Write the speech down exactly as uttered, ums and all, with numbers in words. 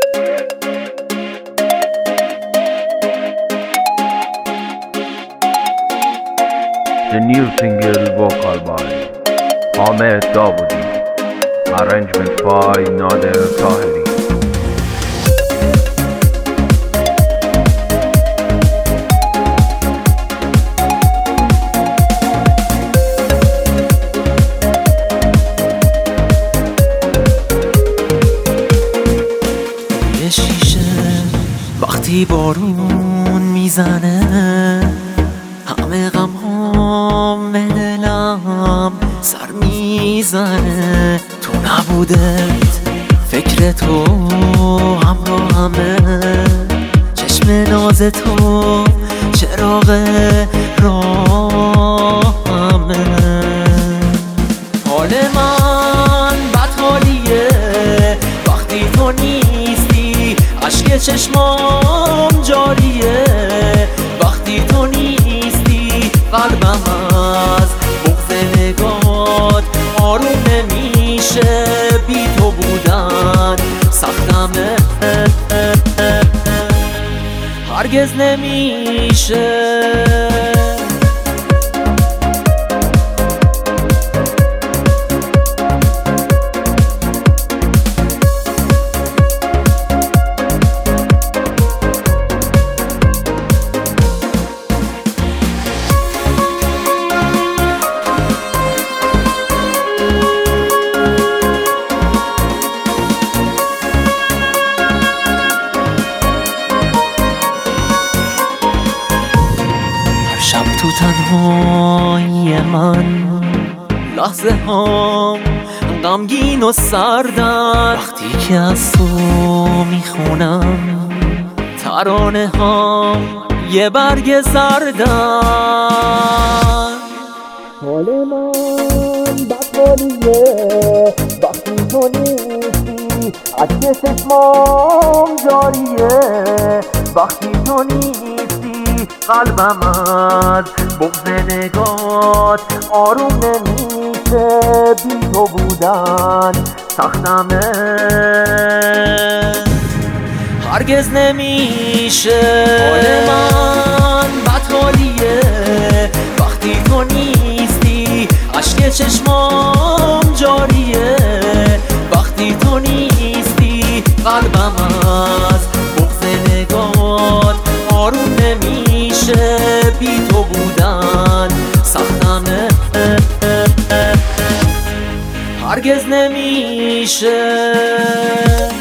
The new single vocal by Ahmed Dawoodi, arrangement by Nader Tahiri. یه شیشه وقتی بارون میزنه همه غم هم به دلم سر میزنه. تو نبودت فکر تو همراهمه، چشم ناز تو چراغ راهمه. حال من بد حالیه وقتی تو نیستی، اشک چشمام جاریه وقتی تو نیستی. قلبم از بغض نگات آروم نمیشه، بی تو بودن سختمه هرگز نمیشه. شب تو تنهایی من لحظه هم غمگین و سردن، وقتی که از تو میخونم ترانه هم یه برگ زردن. حال من بدحالیه وقتی تو نیستی، اشک چشمام جاریه وقتی تو نیستی. قلبم از بغض نگات آروم نمیشه، بی تو بودن سختمه هرگز نمیشه. حال من بد حالیه وقتی تو نیستی، اشک چشمام جاریه وقتی تو نیستی. قلبم از بغض نگات آروم نمیشه، بی تو بودن سختمه هرگز نمیشه.